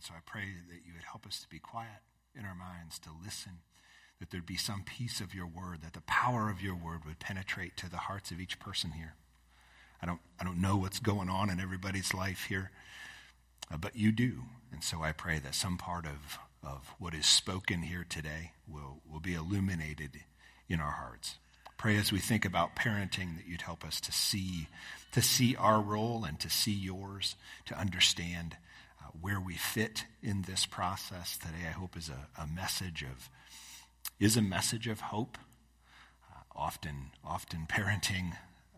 And so I pray that you would help us to be quiet in our minds, to listen, that there'd be some piece of your word, that the power of your word would penetrate to the hearts of each person here. I don't know what's going on in everybody's life here, but you do. And so I pray that some part of what is spoken here today will be illuminated in our hearts. Pray as we think about parenting that you'd help us to see our role and to see yours, to understand where we fit in this process today. I hope is a message of hope. Often parenting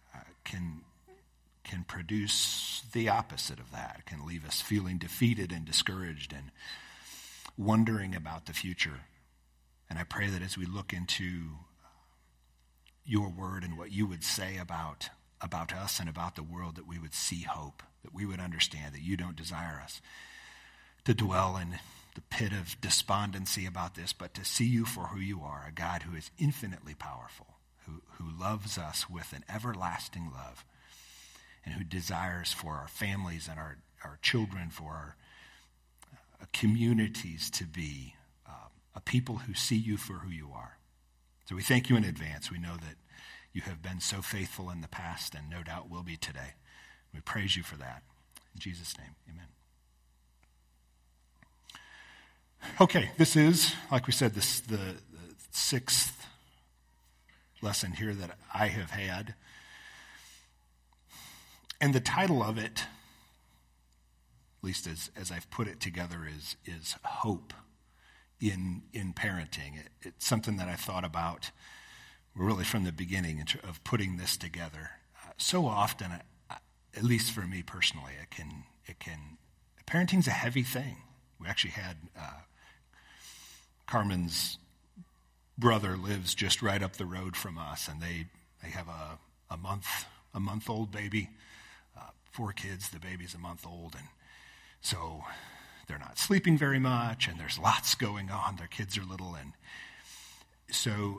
can produce the opposite of that. It can leave us feeling defeated and discouraged and wondering about the future. And I pray that as we look into your word and what you would say about us and about the world, that we would see hope, that we would understand that you don't desire us to dwell in the pit of despondency about this, but to see you for who you are, a God who is infinitely powerful, who loves us with an everlasting love, and who desires for our families and our children, for our communities to be a people who see you for who you are. So we thank you in advance. We know that you have been so faithful in the past and no doubt will be today. We praise you for that. In Jesus' name, amen. Okay, this is, like we said, the sixth lesson here that I have had. And the title of it, at least as I've put it together, is Hope in Parenting. It's something that I thought about really from the beginning of putting this together. So often, at least for me personally, parenting's a heavy thing. We actually had Carmen's brother lives just right up the road from us, and they have a month-old baby, 4 kids. The baby's a month old, and so they're not sleeping very much, and there's lots going on. Their kids are little, and so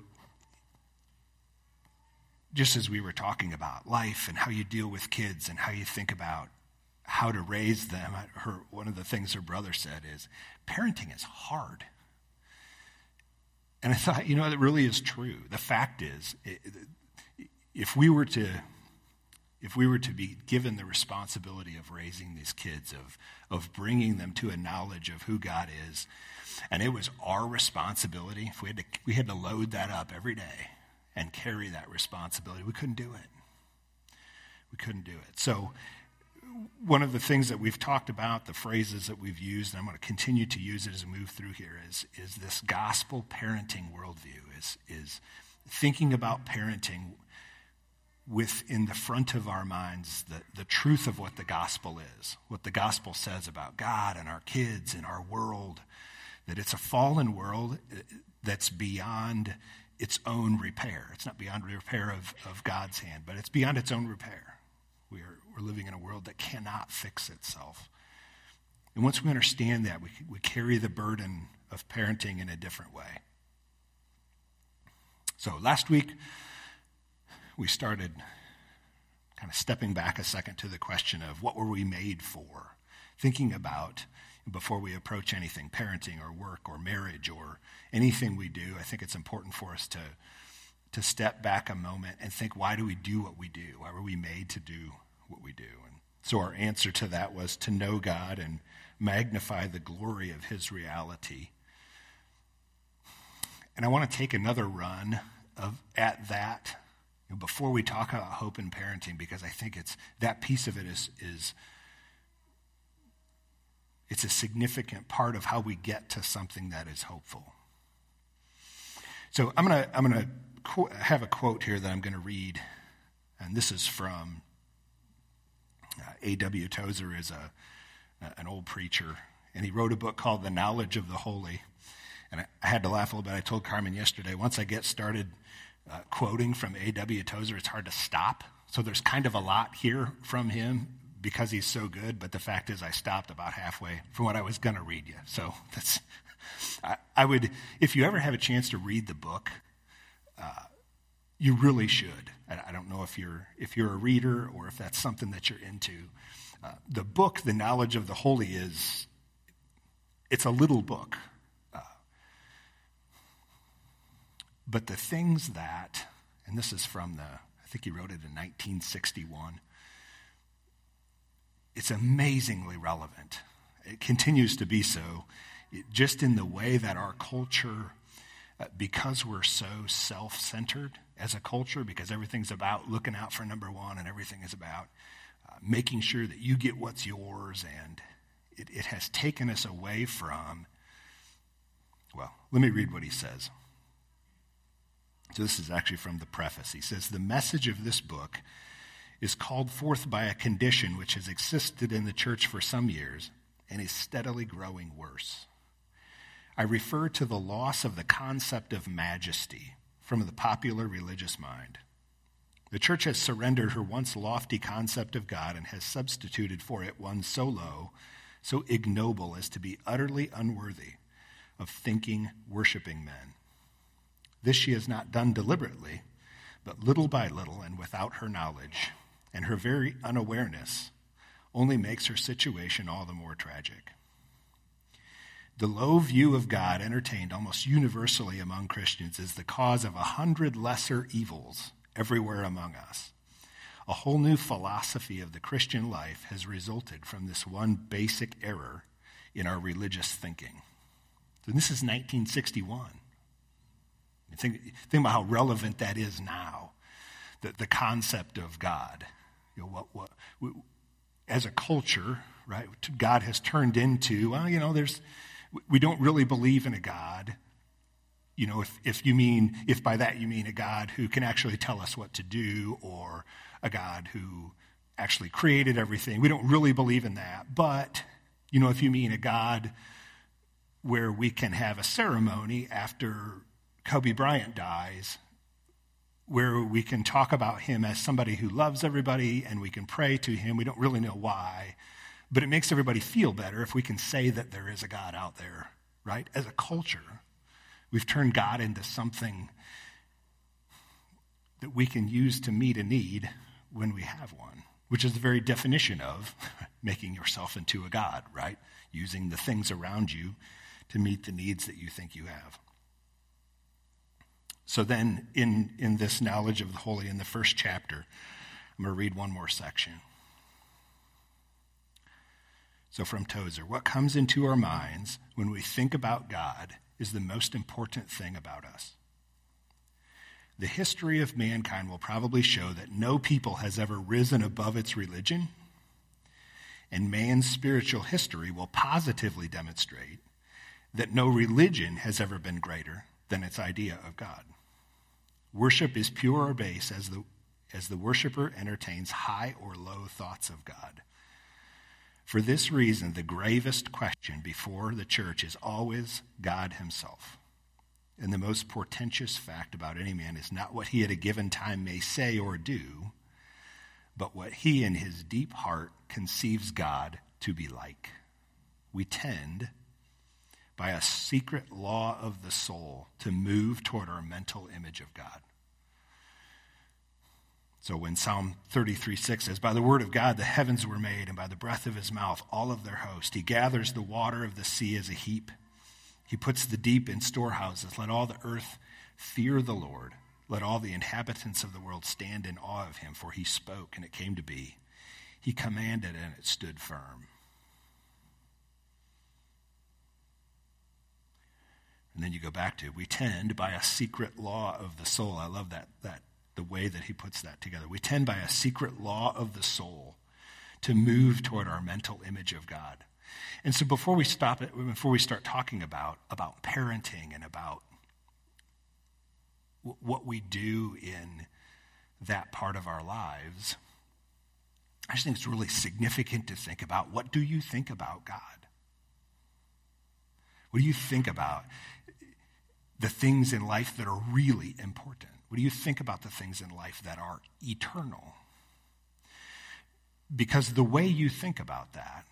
just as we were talking about life and how you deal with kids and how you think about how to raise them, one of the things her brother said is, parenting is hard. And I thought, that really is true. The fact is, if we were to be given the responsibility of raising these kids, of bringing them to a knowledge of who God is, and it was our responsibility, if we had to load that up every day and carry that responsibility, we couldn't do it. We couldn't do it. So one of the things that we've talked about, the phrases that we've used, and I'm going to continue to use it as we move through here, is this gospel parenting worldview, is thinking about parenting within the front of our minds the truth of what the gospel is, what the gospel says about God and our kids and our world, that it's a fallen world that's beyond its own repair. It's not beyond repair of God's hand, but it's beyond its own repair. We're living in a world that cannot fix itself. And once we understand that, we carry the burden of parenting in a different way. So last week, we started kind of stepping back a second to the question of what were we made for? Thinking about, before we approach anything, parenting or work or marriage or anything we do, I think it's important for us to step back a moment and think, why do we do what we do? Why were we made to do what we do? And so our answer to that was to know God and magnify the glory of his reality. And I want to take another run at that before we talk about hope in parenting, because I think that piece of it is it's a significant part of how we get to something that is hopeful. So I'm gonna have a quote here that I'm going to read, and this is from A.W. Tozer, is an old preacher, and he wrote a book called The Knowledge of the Holy. And I had to laugh a little bit. I told Carmen yesterday, once I get started quoting from A.W. Tozer, it's hard to stop. So there's kind of a lot here from him because he's so good, but the fact is I stopped about halfway from what I was going to read you. So I would, if you ever have a chance to read the book, you really should. I don't know if you're a reader or if that's something that you're into. The book, The Knowledge of the Holy, It's a little book. But the things that, and this is from I think he wrote it in 1961, it's amazingly relevant. It continues to be so, just in the way that our culture, because we're so self-centered as a culture, because everything's about looking out for number one and everything is about making sure that you get what's yours, and it has taken us away from, well, let me read what he says. So this is actually from the preface. He says, "The message of this book is called forth by a condition which has existed in the church for some years and is steadily growing worse. I refer to the loss of the concept of majesty from the popular religious mind. The church has surrendered her once lofty concept of God and has substituted for it one so low, so ignoble as to be utterly unworthy of thinking, worshiping men. This she has not done deliberately, but little by little and without her knowledge, and her very unawareness only makes her situation all the more tragic. The low view of God entertained almost universally among Christians is the cause of 100 lesser evils everywhere among us. A whole new philosophy of the Christian life has resulted from this one basic error in our religious thinking." So this is 1961. Think about how relevant that is now, the concept of God. As a culture, right, God has turned into, we don't really believe in a God. If by that you mean a God who can actually tell us what to do, or a God who actually created everything, we don't really believe in that. But, if you mean a God where we can have a ceremony after Kobe Bryant dies, where we can talk about him as somebody who loves everybody and we can pray to him. We don't really know why, but it makes everybody feel better if we can say that there is a God out there, right? As a culture, we've turned God into something that we can use to meet a need when we have one, which is the very definition of making yourself into a God, right? Using the things around you to meet the needs that you think you have. So then, in this knowledge of the holy, in the first chapter, I'm going to read one more section. So from Tozer, what comes into our minds when we think about God is the most important thing about us. The history of mankind will probably show that no people has ever risen above its religion, and man's spiritual history will positively demonstrate that no religion has ever been greater than its idea of God. Worship is pure or base as the worshiper entertains high or low thoughts of God. For this reason, the gravest question before the church is always God himself. And the most portentous fact about any man is not what he at a given time may say or do, but what he in his deep heart conceives God to be like. We tend, by a secret law of the soul, to move toward our mental image of God. So when Psalm 33:6 says, "By the word of God the heavens were made, and by the breath of his mouth all of their host. He gathers the water of the sea as a heap. He puts the deep in storehouses. Let all the earth fear the Lord. Let all the inhabitants of the world stand in awe of him, for he spoke, and it came to be. He commanded, and it stood firm." And then you go back to, we tend by a secret law of the soul. I love that the way that he puts that together. We tend by a secret law of the soul to move toward our mental image of God. And so before we start talking about parenting and about what we do in that part of our lives, I just think it's really significant to think about, what do you think about God? What do you think about the things in life that are really important? What do you think about the things in life that are eternal? Because the way you think about that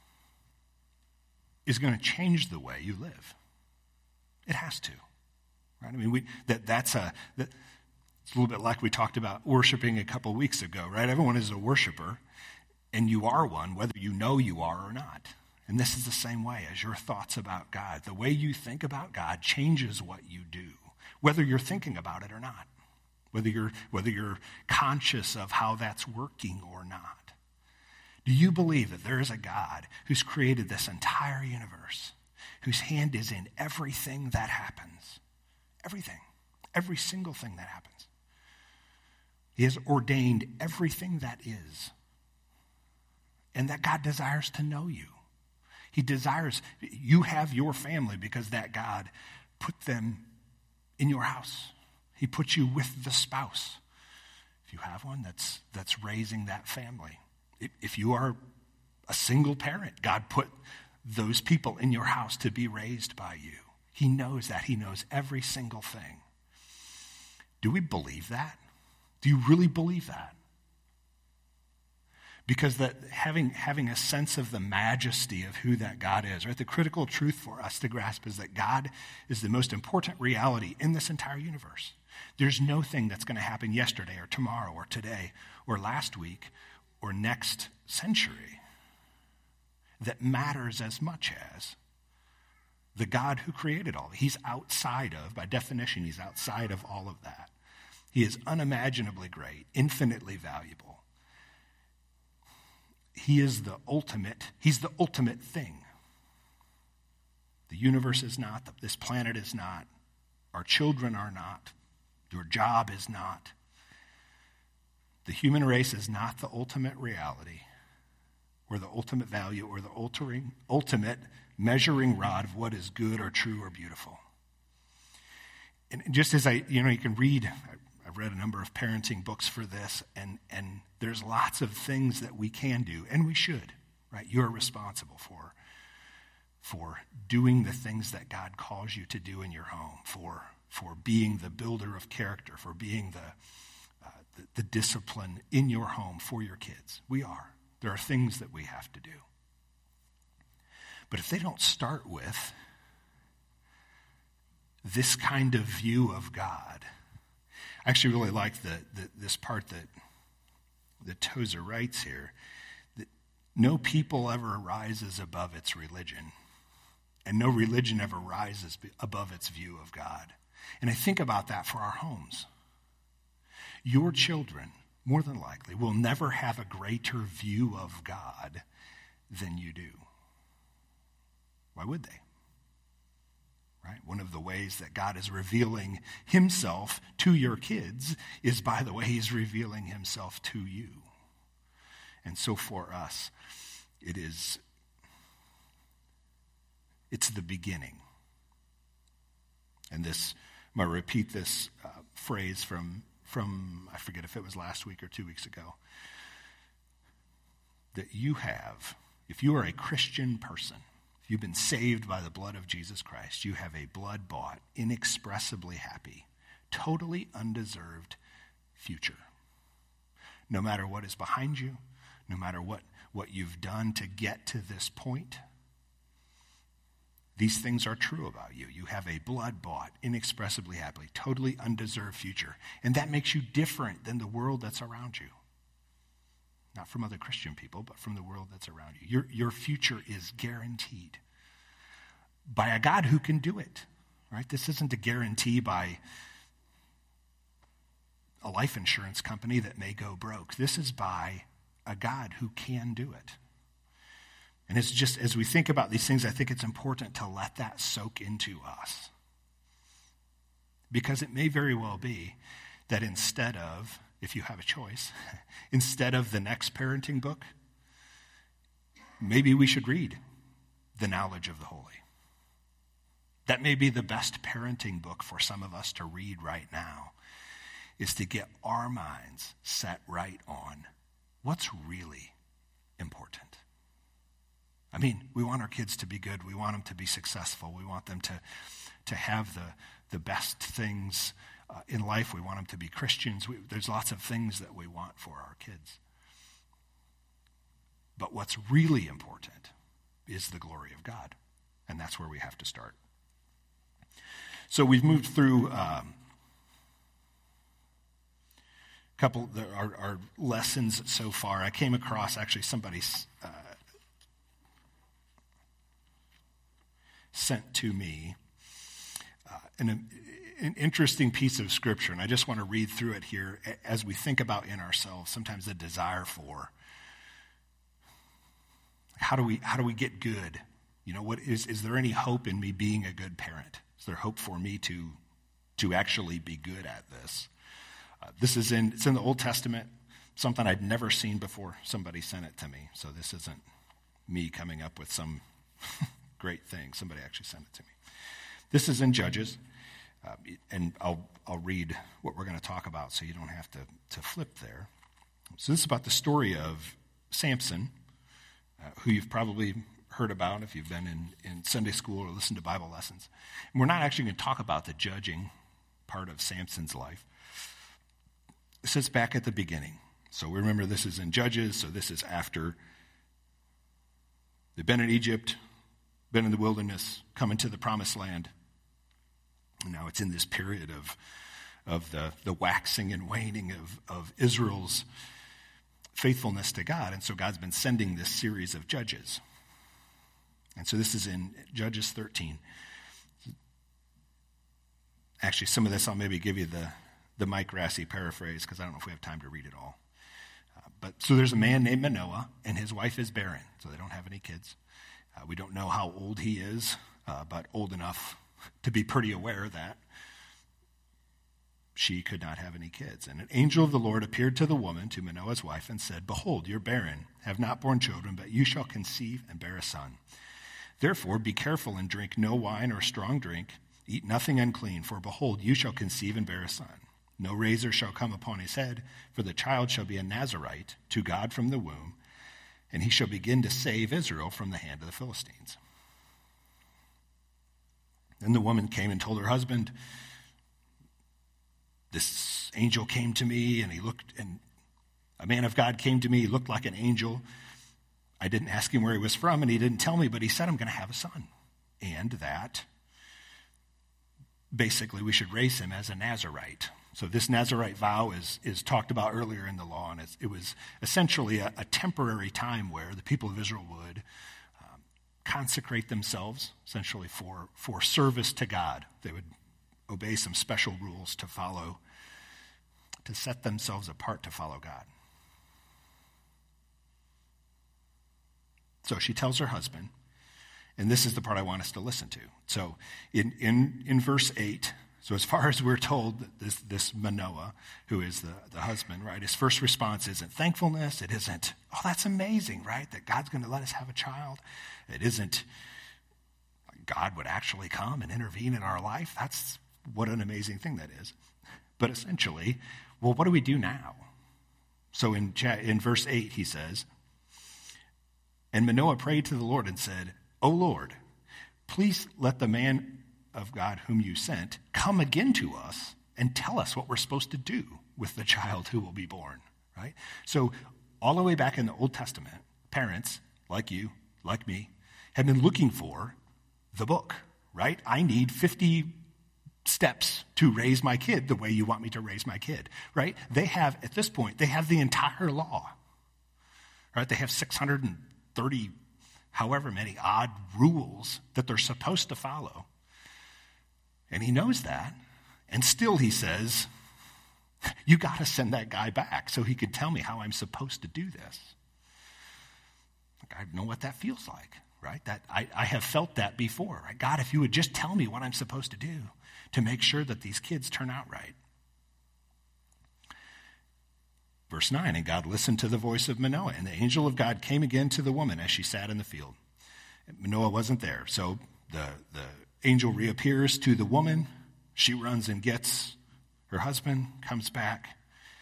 is going to change the way you live. It has to, right? I mean, it's a little bit like we talked about worshiping a couple weeks ago, right? Everyone is a worshiper, and you are one, whether you know you are or not. And this is the same way as your thoughts about God. The way you think about God changes what you do, whether you're thinking about it or not, whether you're conscious of how that's working or not. Do you believe that there is a God who's created this entire universe, whose hand is in everything that happens? Everything. Every single thing that happens. He has ordained everything that is. And that God desires to know you. He desires you have your family because that God put them in your house. He put you with the spouse. If you have one that's raising that family. If you are a single parent, God put those people in your house to be raised by you. He knows that. He knows every single thing. Do we believe that? Do you really believe that? Because that having a sense of the majesty of who that God is, right? The critical truth for us to grasp is that God is the most important reality in this entire universe. There's no thing that's going to happen yesterday or tomorrow or today or last week or next century that matters as much as the God who created all. He's outside of, by definition, he's outside of all of that. He is unimaginably great, infinitely valuable. He's the ultimate thing. The universe is not, this planet is not, our children are not, your job is not. The human race is not the ultimate reality or the ultimate value or the ultimate measuring rod of what is good or true or beautiful. And just as you can read, I've read a number of parenting books for this, and there's lots of things that we can do, and we should, right? You're responsible for doing the things that God calls you to do in your home, for being the builder of character, for being the discipline in your home for your kids. We are. There are things that we have to do. But if they don't start with this kind of view of God, I actually really like this part that Tozer writes here, that no people ever rises above its religion, and no religion ever rises above its view of God. And I think about that for our homes. Your children, more than likely, will never have a greater view of God than you do. Why would they? Right? One of the ways that God is revealing himself to your kids is by the way he's revealing himself to you. And so for us, it's the beginning. And this, I'm going to repeat this phrase from, I forget if it was last week or 2 weeks ago, that you have, if you are a Christian person, if you've been saved by the blood of Jesus Christ, you have a blood-bought, inexpressibly happy, totally undeserved future. No matter what is behind you, no matter what you've done to get to this point, these things are true about you. You have a blood-bought, inexpressibly happy, totally undeserved future. And that makes you different than the world that's around you. Not from other Christian people, but from the world that's around you. Your future is guaranteed by a God who can do it, right? This isn't a guarantee by a life insurance company that may go broke. This is by a God who can do it. And it's just, as we think about these things, I think it's important to let that soak into us. Because it may very well be that instead of, if you have a choice, instead of the next parenting book, maybe we should read The Knowledge of the Holy. That may be the best parenting book for some of us to read right now, is to get our minds set right on what's really important. I mean, we want our kids to be good. We want them to be successful. We want them to have the best things in life. We want them to be Christians. There's lots of things that we want for our kids. But what's really important is the glory of God. And that's where we have to start. So we've moved through our lessons so far. I came across actually somebody's sent to me an interesting piece of scripture, and I just want to read through it here as we think about in ourselves sometimes a desire for how do we get good? You know, what is there any hope in me being a good parent? Is there hope for me to actually be good at this? It's in the Old Testament, something I'd never seen before. Somebody sent it to me, so this isn't me coming up with some great thing. Somebody actually sent it to me. This is in Judges, and I'll read what we're going to talk about so you don't have to flip there. So this is about the story of Samson, who you've probably heard about if you've been in Sunday school or listened to Bible lessons. And we're not actually going to talk about the judging part of Samson's life. This is back at the beginning. So we remember this is in Judges, so this is after they've been in Egypt, been in the wilderness, come into the promised land. And now it's in this period of the waxing and waning of Israel's faithfulness to God. And so God's been sending this series of judges. And so this is in Judges 13. Actually, some of this I'll maybe give you the Mike Rassi paraphrase because I don't know if we have time to read it all. But so there's a man named Manoah, and his wife is barren, so they don't have any kids. We don't know how old he is, but old enough to be pretty aware that she could not have any kids. And an angel of the Lord appeared to the woman, to Manoah's wife, and said, "Behold, you're barren, have not borne children, but you shall conceive and bear a son. Therefore be careful and drink no wine or strong drink, eat nothing unclean, for behold, you shall conceive and bear a son. No razor shall come upon his head, for the child shall be a Nazirite to God from the womb, and he shall begin to save Israel from the hand of the Philistines." Then the woman came and told her husband, "This angel came to me, and a man of God came to me. He looked like an angel. I didn't ask him where he was from, and he didn't tell me, but he said, I'm going to have a son. And that basically we should raise him as a Nazirite." So this Nazirite vow is talked about earlier in the law, and it was essentially a temporary time where the people of Israel would consecrate themselves, essentially for service to God. They would obey some special rules to follow, to set themselves apart to follow God. So she tells her husband, and this is the part I want us to listen to. So in verse 8, so as far as we're told, this Manoah, who is the husband, right, his first response isn't thankfulness. It isn't, oh, that's amazing, right, that God's going to let us have a child. It isn't God would actually come and intervene in our life. That's what an amazing thing that is. But essentially, well, what do we do now? So in verse 8, he says, "And Manoah prayed to the Lord and said, O Lord, please let the man of God whom you sent come again to us and tell us what we're supposed to do with the child who will be born," right? So all the way back in the Old Testament, parents like you, like me, have been looking for the book, right? I need 50 steps to raise my kid the way you want me to raise my kid, right? They have, at this point, they have the entire law, right? They have 630, however many odd rules that they're supposed to follow. And he knows that. And still he says, you got to send that guy back so he could tell me how I'm supposed to do this. I know what that feels like, right? That I have felt that before. Right? God, if you would just tell me what I'm supposed to do to make sure that these kids turn out right. Verse 9, "And God listened to the voice of Manoah, and the angel of God came again to the woman as she sat in the field." Manoah wasn't there, so the angel reappears to the woman. She runs and gets her husband, comes back.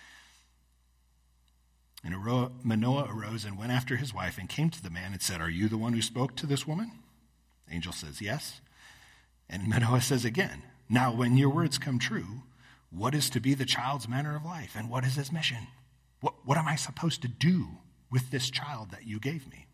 And Manoah arose and went after his wife and came to the man and said, "Are you the one who spoke to this woman?" The angel says, "Yes." And Manoah says again, "Now when your words come true, what is to be the child's manner of life, and what is his mission? What am I supposed to do with this child that you gave me?"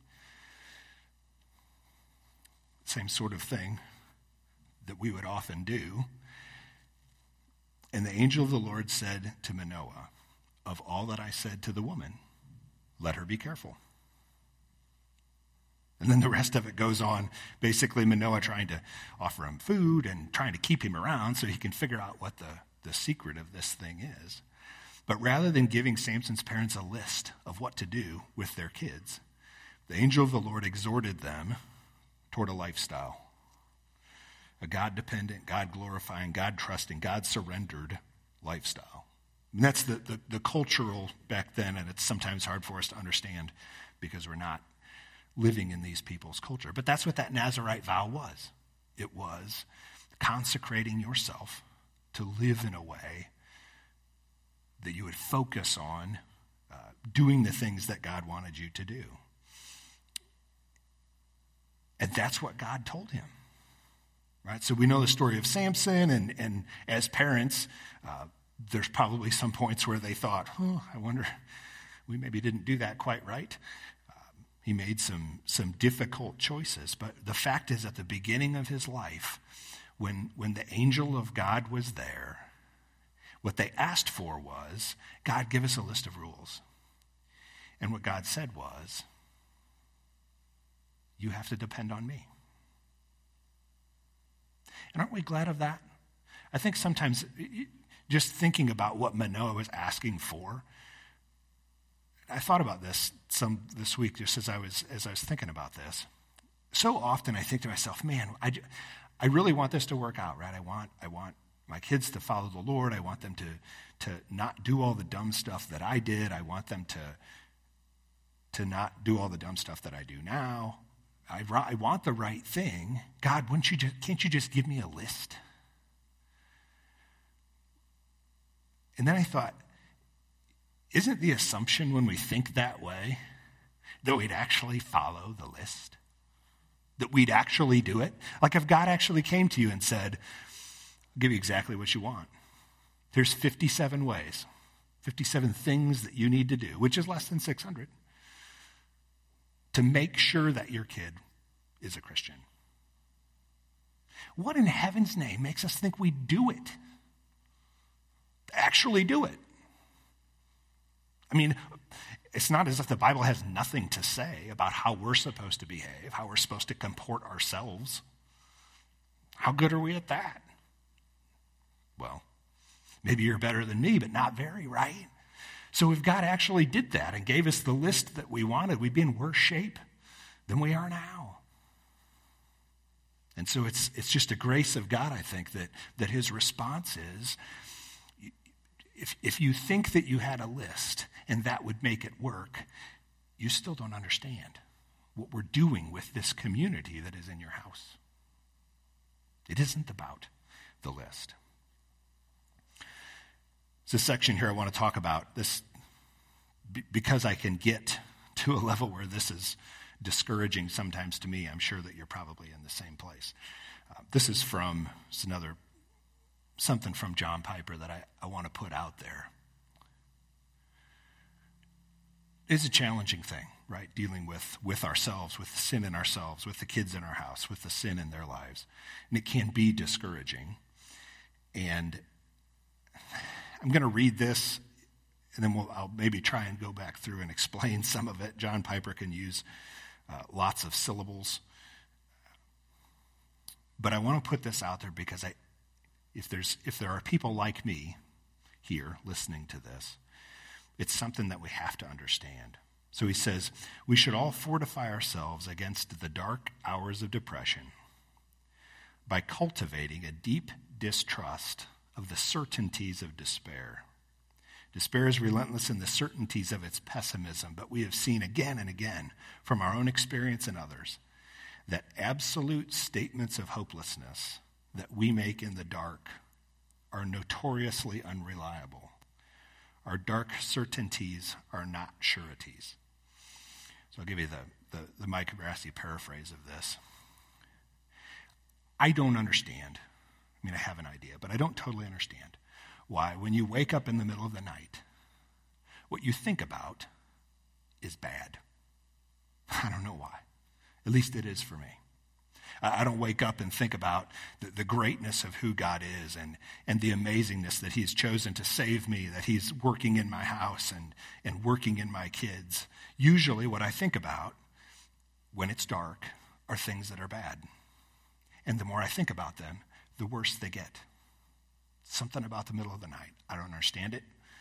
Same sort of thing that we would often do. And the angel of the Lord said to Manoah, "Of all that I said to the woman, let her be careful." And then the rest of it goes on, basically Manoah trying to offer him food and trying to keep him around so he can figure out what the secret of this thing is. But rather than giving Samson's parents a list of what to do with their kids, the angel of the Lord exhorted them toward a lifestyle, a God-dependent, God-glorifying, God-trusting, God-surrendered lifestyle. And that's the cultural back then, and it's sometimes hard for us to understand because we're not living in these people's culture. But that's what that Nazirite vow was. It was consecrating yourself to live in a way that you would focus on doing the things that God wanted you to do. And that's what God told him. Right? So we know the story of Samson, and as parents, there's probably some points where they thought, I wonder, we maybe didn't do that quite right. He made some difficult choices. But the fact is, at the beginning of his life, when the angel of God was there, what they asked for was, God, give us a list of rules. And what God said was, you have to depend on me. And aren't we glad of that? I think sometimes just thinking about what Manoah was asking for, I thought about this this week just as I was thinking about this. So often I think to myself, man, I really want this to work out, right? I want my kids to follow the Lord. I want them to not do all the dumb stuff that I did. I want them to not do all the dumb stuff that I do now. I want the right thing. God, can't you just give me a list? And then I thought, isn't the assumption when we think that way that we'd actually follow the list? That we'd actually do it? Like if God actually came to you and said, I'll give you exactly what you want. There's 57 ways, 57 things that you need to do, which is less than 600, to make sure that your kid is a Christian. What in heaven's name makes us think we do it? Actually do it. I mean, it's not as if the Bible has nothing to say about how we're supposed to behave, how we're supposed to comport ourselves. How good are we at that? Well, maybe you're better than me, but not very, right? So if God actually did that and gave us the list that we wanted, we'd be in worse shape than we are now. And so it's just a grace of God, I think, that his response is, if you think that you had a list and that would make it work, you still don't understand what we're doing with this community that is in your house. It isn't about the list. It's a section here I want to talk about this because I can get to a level where this is discouraging sometimes to me. I'm sure that you're probably in the same place. This is something from John Piper that I want to put out there. It's a challenging thing, right? Dealing with ourselves, with the sin in ourselves, with the kids in our house, with the sin in their lives. And it can be discouraging. And I'm going to read this, and then I'll maybe try and go back through and explain some of it. John Piper can use lots of syllables. But I want to put this out there because if there are people like me here listening to this, it's something that we have to understand. So he says, we should all fortify ourselves against the dark hours of depression by cultivating a deep distrust of the certainties of despair. Despair is relentless in the certainties of its pessimism, but we have seen again and again from our own experience and others that absolute statements of hopelessness that we make in the dark are notoriously unreliable. Our dark certainties are not sureties. So I'll give you the Mike Grassi paraphrase of this. I don't understand. I mean, I have an idea, but I don't totally understand why when you wake up in the middle of the night, what you think about is bad. I don't know why. At least it is for me. I don't wake up and think about the greatness of who God is and the amazingness that he's chosen to save me, that he's working in my house and working in my kids. Usually what I think about when it's dark, are things that are bad. And the more I think about them, the worse they get. Something about the middle of the night. I don't understand it.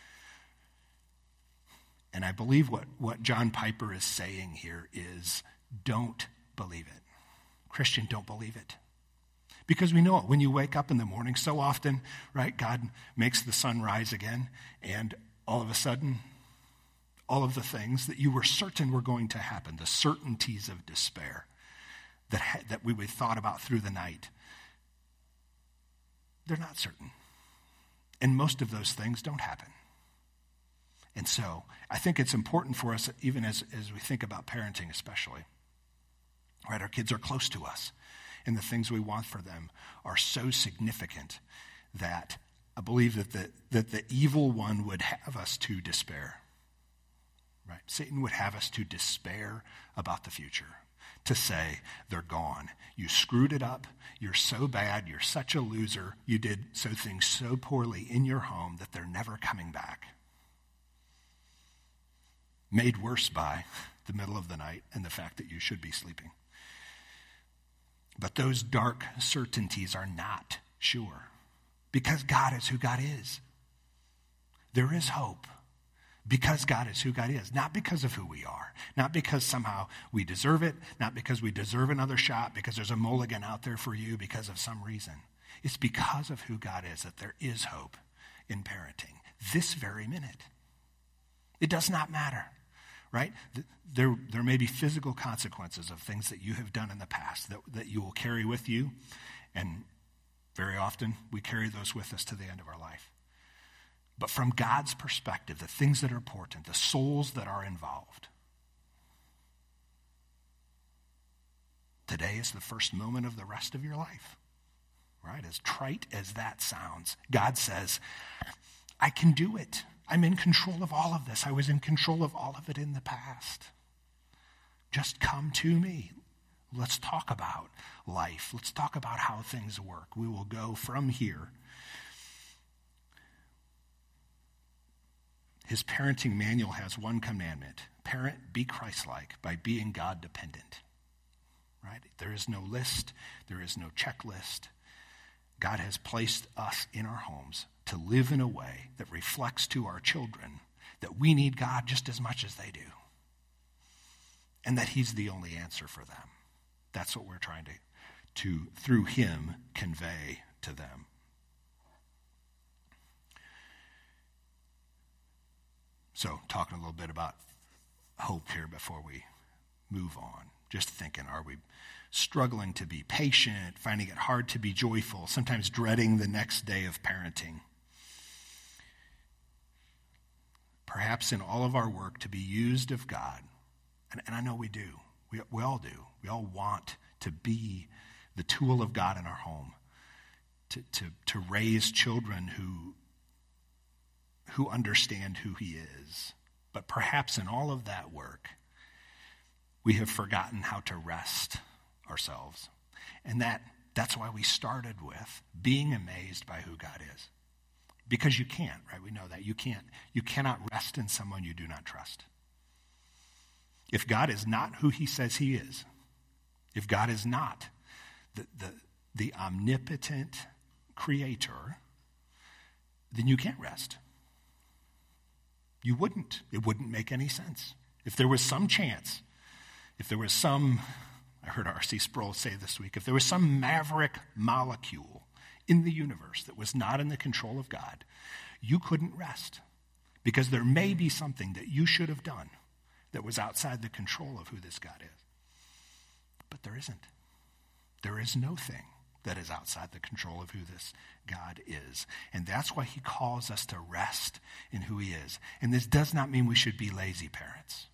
And I believe what John Piper is saying here is, don't believe it. Christian, don't believe it. Because we know it. When you wake up in the morning, so often, right, God makes the sun rise again, and all of a sudden, all of the things that you were certain were going to happen, the certainties of despair that we thought about through the night, they're not certain. And most of those things don't happen. And so I think it's important for us, even as we think about parenting especially, right? Our kids are close to us, and the things we want for them are so significant that I believe that the evil one would have us to despair, right? Satan would have us to despair about the future, to say, they're gone. You screwed it up. You're so bad. You're such a loser. You did things so poorly in your home that they're never coming back. Made worse by the middle of the night and the fact that you should be sleeping. But those dark certainties are not sure, because God is who God is. There is hope because God is who God is, not because of who we are, not because somehow we deserve it, not because we deserve another shot, because there's a mulligan out there for you because of some reason. It's because of who God is that there is hope in parenting this very minute. It does not matter. Right? There may be physical consequences of things that you have done in the past that you will carry with you, and very often we carry those with us to the end of our life. But from God's perspective, the things that are important, the souls that are involved, today is the first moment of the rest of your life. Right? As trite as that sounds, God says, I can do it. I'm in control of all of this. I was in control of all of it in the past. Just come to me. Let's talk about life. Let's talk about how things work. We will go from here. His parenting manual has one commandment. Parent, be Christ-like by being God-dependent. Right? There is no list. There is no checklist. God has placed us in our homes to live in a way that reflects to our children that we need God just as much as they do, and that he's the only answer for them. That's what we're trying to through him, convey to them. So, talking a little bit about hope here before we move on. Just thinking, are we struggling to be patient, finding it hard to be joyful, sometimes dreading the next day of parenting? Perhaps in all of our work to be used of God, and I know we do, we all do. We all want to be the tool of God in our home, to raise children who understand who he is. But perhaps in all of that work, we have forgotten how to rest ourselves. And that's why we started with being amazed by who God is. Because you can't, right? We know that. You cannot rest in someone you do not trust. If God is not who he says he is, if God is not the omnipotent creator, then you can't rest. You wouldn't. It wouldn't make any sense. If there was some chance, I heard R.C. Sproul say this week, if there was some maverick molecule in the universe that was not in the control of God, you couldn't rest, because there may be something that you should have done that was outside the control of who this God is. But there isn't. There is no thing that is outside the control of who this God is. And that's why he calls us to rest in who he is. And this does not mean we should be lazy parents.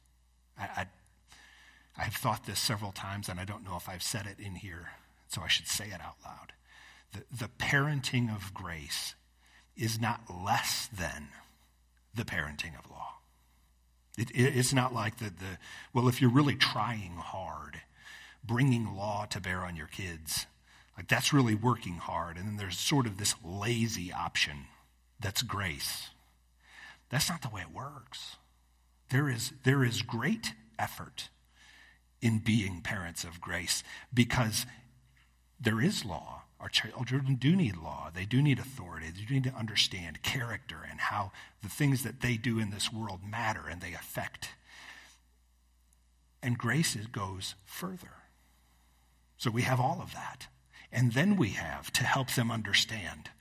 I've thought this several times, and I don't know if I've said it in here, so I should say it out loud. The parenting of grace is not less than the parenting of law. It's not like well, if you're really trying hard, bringing law to bear on your kids, like that's really working hard, and then there's sort of this lazy option that's grace. That's not the way it works. There is great effort in being parents of grace, because there is law. Our children do need law. They do need authority. They do need to understand character and how the things that they do in this world matter and they affect. And grace goes further. So we have all of that. And then we have to help them understand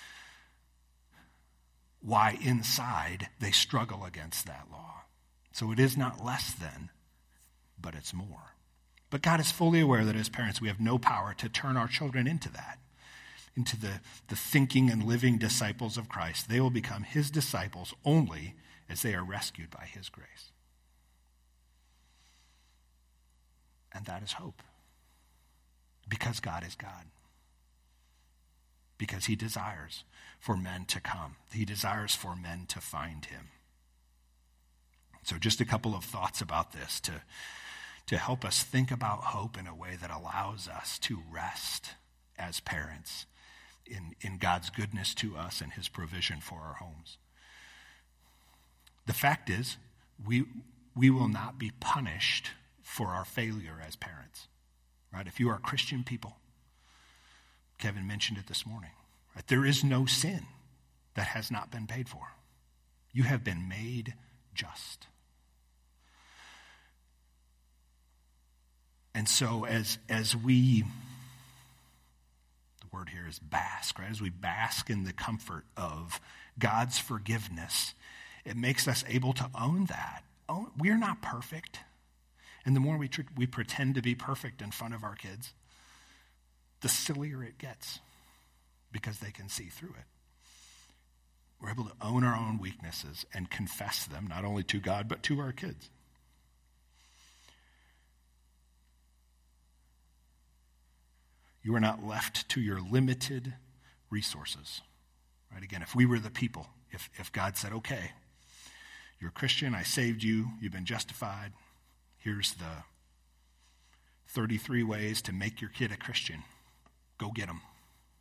why inside they struggle against that law. So it is not less than, but it's more. But God is fully aware that as parents, we have no power to turn our children into that, into the thinking and living disciples of Christ. They will become his disciples only as they are rescued by his grace. And that is hope. Because God is God. Because he desires for men to come. He desires for men to find him. So just a couple of thoughts about this to help us think about hope in a way that allows us to rest as parents in God's goodness to us and his provision for our homes. The fact is, we will not be punished for our failure as parents. Right? If you are Christian people, Kevin mentioned it this morning, right? There is no sin that has not been paid for. You have been made just. And so as we, the word here is bask, right? As we bask in the comfort of God's forgiveness, it makes us able to own that. We are not perfect. And the more we pretend to be perfect in front of our kids, the sillier it gets because they can see through it. We're able to own our own weaknesses and confess them, not only to God, but to our kids. You are not left to your limited resources. Right? Again, if we were the people, if God said, okay, you're a Christian, I saved you, you've been justified, here's the 33 ways to make your kid a Christian. Go get them.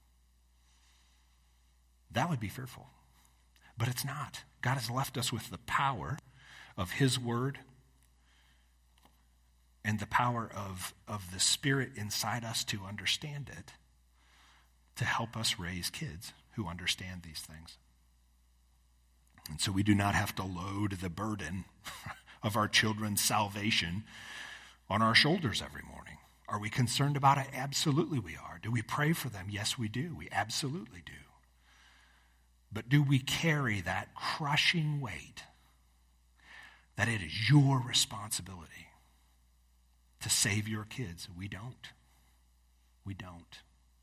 That would be fearful. But it's not. God has left us with the power of his word and the power of the Spirit inside us to understand it, to help us raise kids who understand these things. And so we do not have to load the burden of our children's salvation on our shoulders every morning. Are we concerned about it? Absolutely we are. Do we pray for them? Yes, we do. We absolutely do. But do we carry that crushing weight that it is your responsibility to save your kids? We don't. We don't.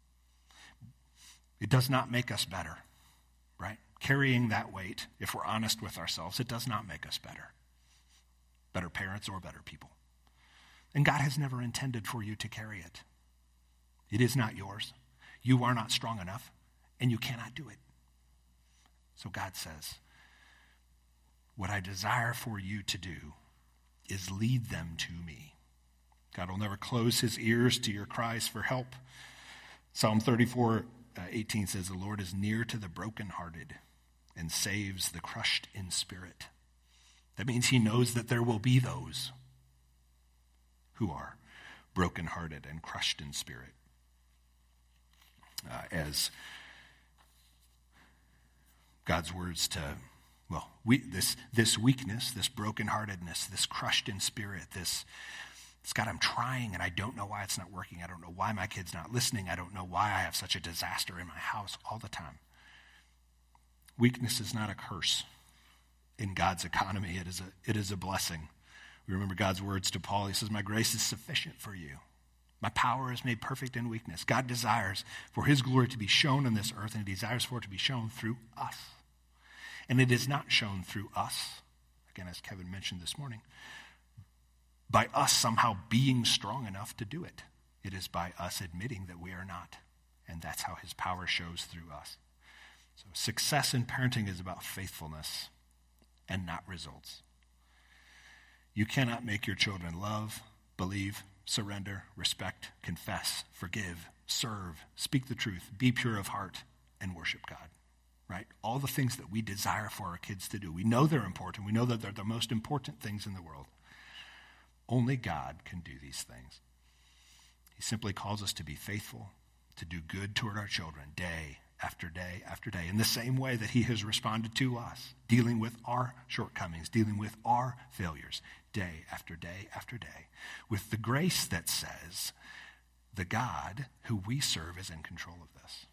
It does not make us better, right? Carrying that weight, if we're honest with ourselves, it does not make us better. Better parents or better people. And God has never intended for you to carry it. It is not yours. You are not strong enough, and you cannot do it. So God says, what I desire for you to do is lead them to me. God will never close his ears to your cries for help. Psalm 34:18 says, the Lord is near to the brokenhearted and saves the crushed in spirit. That means he knows that there will be those who are brokenhearted and crushed in spirit. As God's words to, this weakness, this brokenheartedness, this crushed in spirit, it's God, I'm trying and I don't know why it's not working. I don't know why my kid's not listening. I don't know why I have such a disaster in my house all the time. Weakness is not a curse in God's economy. It is a blessing. We remember God's words to Paul. He says, my grace is sufficient for you. My power is made perfect in weakness. God desires for his glory to be shown on this earth, and he desires for it to be shown through us. And it is not shown through us, again, as Kevin mentioned this morning, by us somehow being strong enough to do it. It is by us admitting that we are not. And that's how his power shows through us. So success in parenting is about faithfulness and not results. You cannot make your children love, believe, surrender, respect, confess, forgive, serve, speak the truth, be pure of heart, and worship God. Right? All the things that we desire for our kids to do. We know they're important. We know that they're the most important things in the world. Only God can do these things. He simply calls us to be faithful, to do good toward our children day after day after day, in the same way that he has responded to us, dealing with our shortcomings, dealing with our failures day after day after day, with the grace that says the God who we serve is in control of this.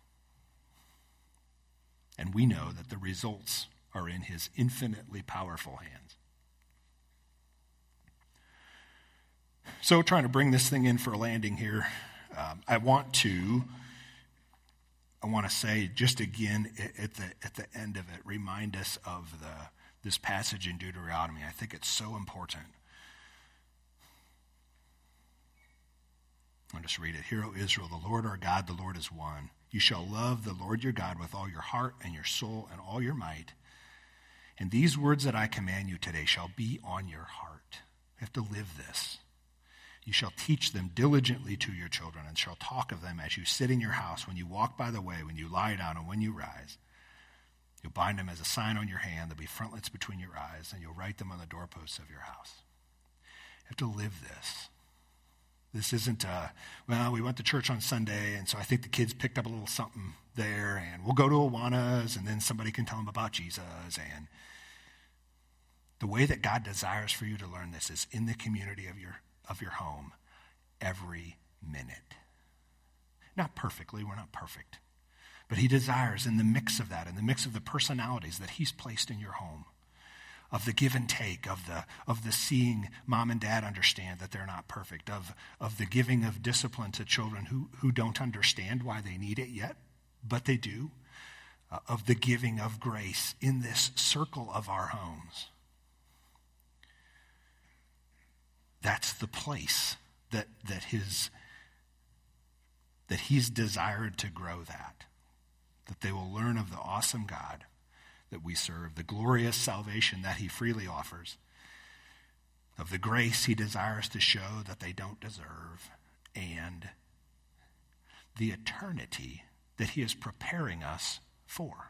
And we know that the results are in his infinitely powerful hands. So trying to bring this thing in for a landing here, I want to say just again at the end of it, remind us of this passage in Deuteronomy. I think it's so important. I'll just read it. Hear, O Israel, the Lord our God, the Lord is one. You shall love the Lord your God with all your heart and your soul and all your might. And these words that I command you today shall be on your heart. You have to live this. You shall teach them diligently to your children, and shall talk of them as you sit in your house, when you walk by the way, when you lie down, and when you rise. You'll bind them as a sign on your hand. They'll be frontlets between your eyes, and you'll write them on the doorposts of your house. You have to live this. This isn't, we went to church on Sunday, and so I think the kids picked up a little something there, and we'll go to Awana's, and then somebody can tell them about Jesus. And the way that God desires for you to learn this is in the community of your home every minute. Not perfectly, we're not perfect. But he desires in the mix of that, in the mix of the personalities that he's placed in your home, of the give and take, of the seeing mom and dad understand that they're not perfect, of the giving of discipline to children who don't understand why they need it yet, but they do, of the giving of grace in this circle of our homes. That's the place that he's desired to grow that they will learn of the awesome God that we serve, the glorious salvation that he freely offers, of the grace he desires to show that they don't deserve, and the eternity that he is preparing us for.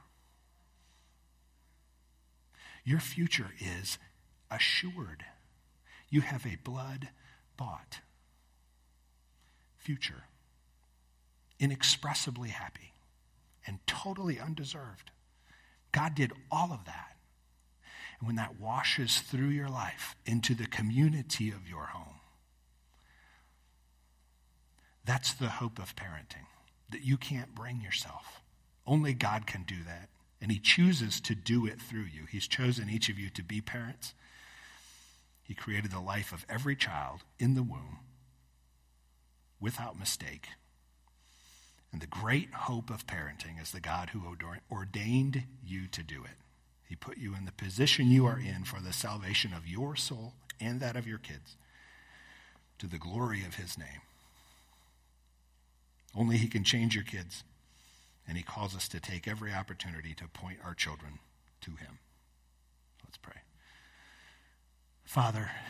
Your future is assured. You have a blood-bought future, inexpressibly happy and totally undeserved. God did all of that. And when that washes through your life into the community of your home, that's the hope of parenting, that you can't bring yourself. Only God can do that. And he chooses to do it through you. He's chosen each of you to be parents. He created the life of every child in the womb without mistake. And the great hope of parenting is the God who ordained you to do it. He put you in the position you are in for the salvation of your soul and that of your kids, to the glory of his name. Only he can change your kids, and he calls us to take every opportunity to point our children to him. Let's pray. Father,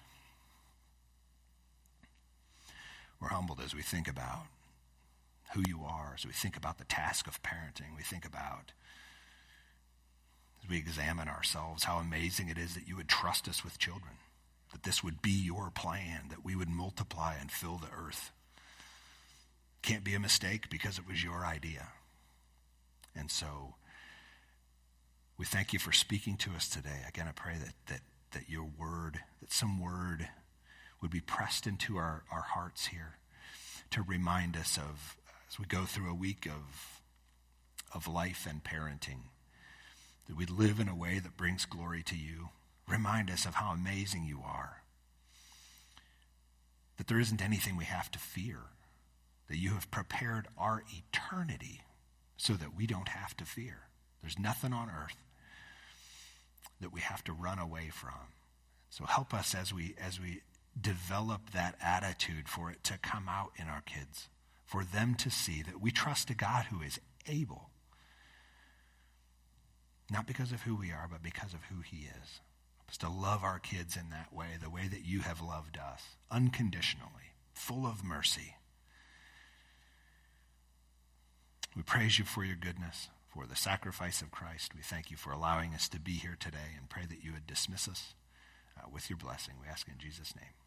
we're humbled as we think about who you are, as we think about the task of parenting. We think about, as we examine ourselves, how amazing it is that you would trust us with children, that this would be your plan, that we would multiply and fill the earth. Can't be a mistake because it was your idea. And so we thank you for speaking to us today. Again, I pray that your word, that some word would be pressed into our hearts here to remind us of, as we go through a week of life and parenting, that we live in a way that brings glory to you. Remind us of how amazing you are, that there isn't anything we have to fear, that you have prepared our eternity so that we don't have to fear. There's nothing on earth that we have to run away from. So help us as we develop that attitude for it to come out in our kids, for them to see that we trust a God who is able, not because of who we are, but because of who he is. Help us to love our kids in that way, the way that you have loved us, unconditionally, full of mercy. We praise you for your goodness, for the sacrifice of Christ. We thank you for allowing us to be here today, and pray that you would dismiss us with your blessing. We ask in Jesus' name.